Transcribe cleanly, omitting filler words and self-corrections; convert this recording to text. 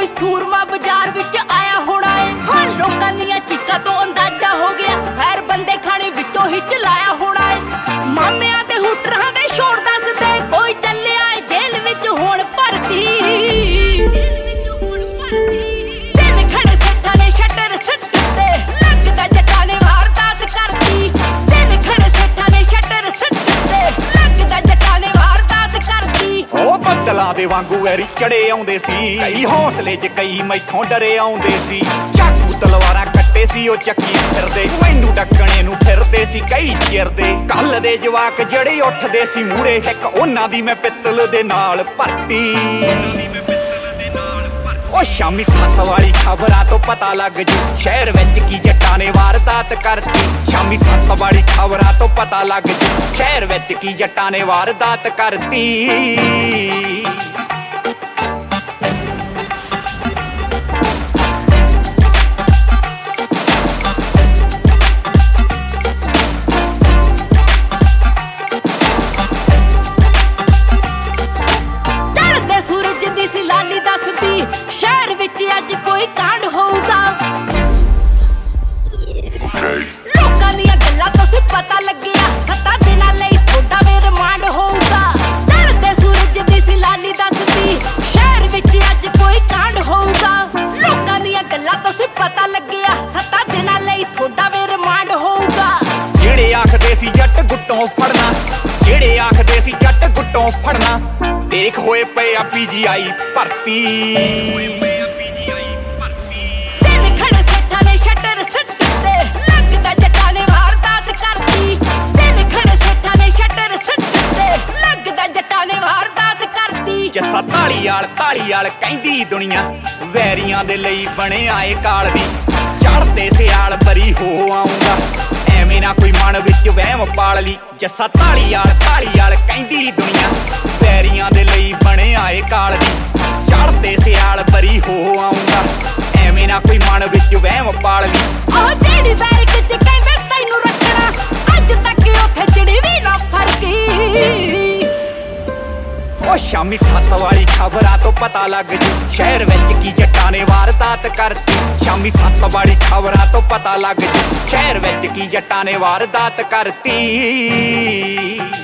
कोई सूरमा बाजार विच आया होना है। हाँ लोकां दियां चीकां तो अंदाजा हो गया, खैर बंदे खाने विचों ही चलाया होना है। मामियां ते हुटरां दे शोर दसदे कोई चलिया है जेल विच हुण भरती। दिन खड़े सेठां ने शटर सट्टे लगदा जट्टां ने वारदात करती। दिन खड़े सेठां ने शटर सट्टे लगदा जट्टां ने वारदात करती। ओ बदलां दे वांगू वैरी चढ़े आउंदे सी, कई हौसले च कई मैथों डरे आउंदे सी। चाकू तलवारां कट्टे सी ओ चक्की फिरदे, मैनू डकणे नू फिरदे सी कई चिरदे। कल दे जवाक जड़े उठदे सी मूरे, इक उन्हां दी मैं पित्तल दे नाल भरती। ओ शामी 7 वाली खबरां तो पता लग जू, शहर विच की जट्टां ने वारदात करती। शामी 7 वाली खबरां तो पता लग जू, शहर विच की जट्टां ने वारदात करती। लाली दसदी शहर विच अज कोई कांड होऊगा। लोकां दियां गल्लां तो सी पता लग्गिया, 7 दिनां लई थोड़ा वे रिमांड होऊगा। चढ़दे सूरज दी सी लाली दसदी शहर विच अज कोई कांड होऊगा। लोकां दियां गल्लां तो सी पता लग्गिया, 7 दिनां लई थोड़ा वे रिमांड होऊगा। जेड़े आखदे सी जट गुट्टों फड़ना, जेड़े आखदे सी जट गुट्टों फड़ना, देख होए पे PGI भरती। दिन खड़े सेठां ने शटर सट्टे लगदा जट्टां ने वारदात करती। दिन खड़े सेठां ने शटर सट्टे लगदा जट्टां ने वारदात करती। जस्सा धालीवाल कहंदी दुनिया, वैरियां दे लई बने आए काल दी। चढ़दे सियाल बरी हो आऊंगा, एवें ना कोई मन विच वहम पाल ली। जस्सा धालीवाल कहंदी दुनिया, वैरियां दे लई बने आए काल दी। चढ़दे सियाल बरी हो आऊंगा, एवें ना कोई मन विच वहम पाल ली। ओ जेड़ी बैरक च कहंदे तैनू रखना, अज तक उत्थे चिड़ी भी ना फरकी। ओ शामी 7 वाली खबरां तो पता लग जू, शहर विच की जट्टां ने वारदात करती। शामी 7 वाली खबरां तो पता लग जू, शहर विच की जट्टां ने वारदात करती।